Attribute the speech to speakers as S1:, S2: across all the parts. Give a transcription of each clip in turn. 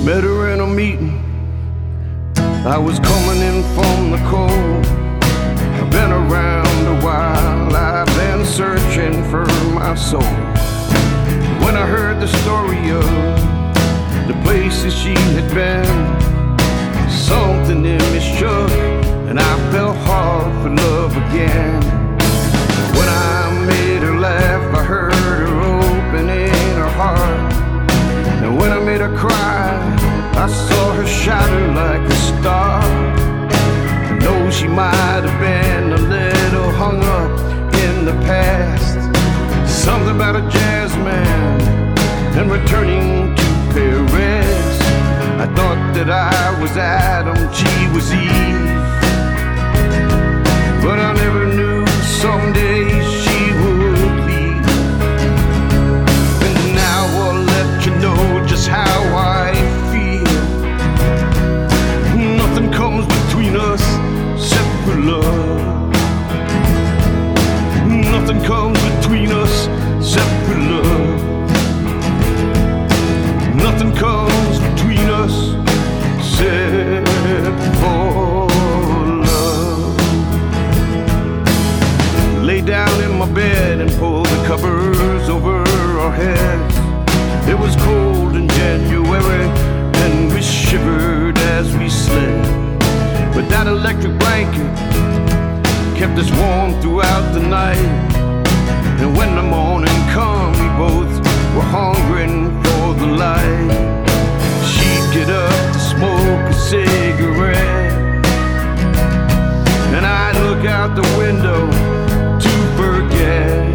S1: Met her in a meeting. I was coming in from the cold. I've been around a while. I've been searching for my soul. When I heard the story of the places she had been, something in me shook, and I fell hard for love again. When I made her laugh, I heard her opening her heart. And when I made her cry, I saw her shatter like a star. I know she might have been a little hung up in the past. Something about a jazz man and returning to Paris. I thought that I was Adam, she was Eve, but I never knew someday she would leave. And now I'll let you know just how I feel. Nothing comes between us except for love. Nothing comes between us except for love. Nothing comes between us except for love. Lay down in my bed and pull the covers over our heads. It was cold in January and we shivered as we slept. But that electric blanket kept us warm throughout the night. And when the morning come, we both were hungering for the light. She'd get up to smoke a cigarette, and I'd look out the window to forget.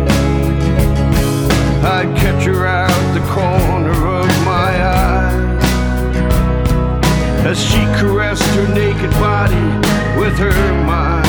S1: I'd catch her out the corner of my eye as she caressed her naked body with her mind.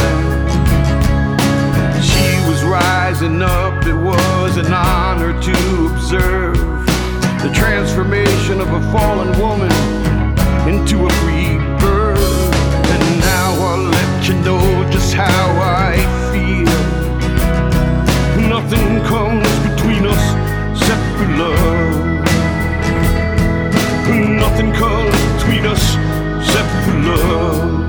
S1: She was rising up, it was an honor to observe the transformation of a fallen woman into a free bird. And now I'll let you know just how I feel. Nothing comes between us except for love. Nothing comes between us except for love.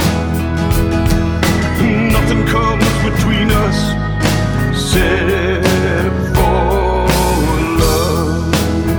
S1: Nothing comes between us except for love.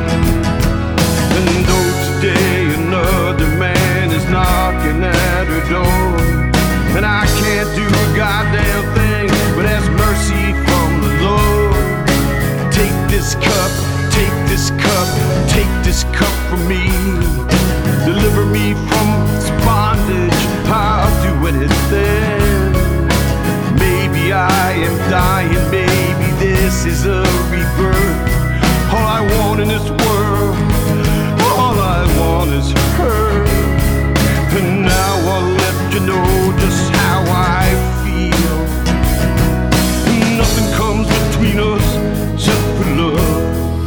S1: And though today another man is knocking at her door, and I can't do a goddamn thing but ask mercy from the Lord. Take this cup, take this cup, take this cup from me. Deliver me from this bondage, I'll do anything. Maybe I am dying, maybe this is a rebirth. All I want in this world, all I want is her. And now I'll let you know just how I feel. Nothing comes between us except for love.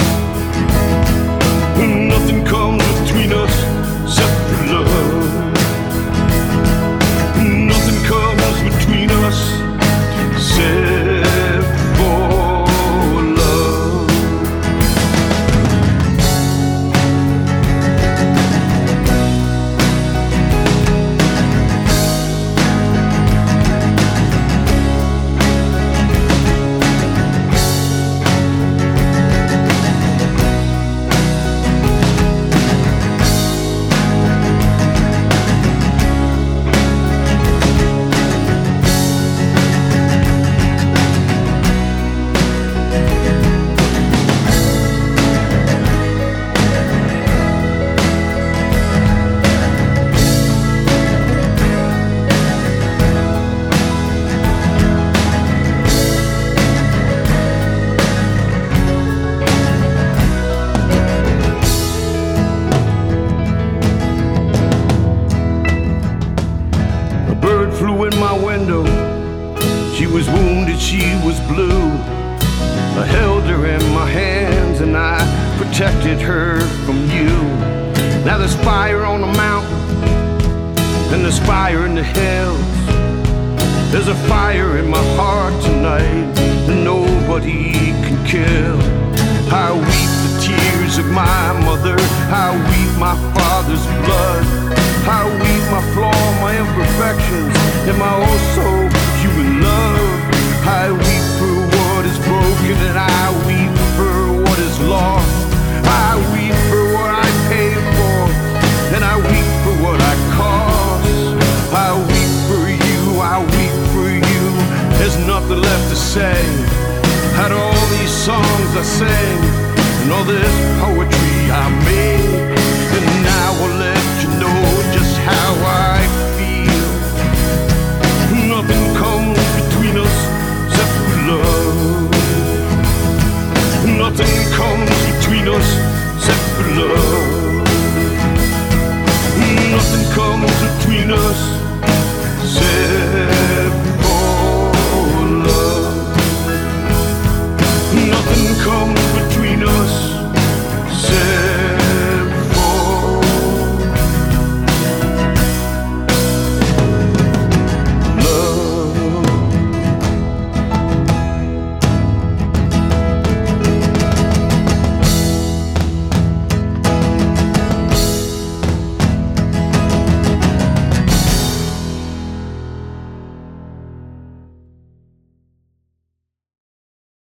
S1: Nothing comes between us except for love. Nothing comes between us except for love. She was wounded, she was blue. I held her in my hands and I protected her from you. Now there's fire on the mountain and there's fire in the hills. There's a fire in my heart tonight that nobody can kill. I weep the tears of my mother, I weep my father's blood. something left to say. Had all these songs I sang and all this poetry I made, and I will let you know just how I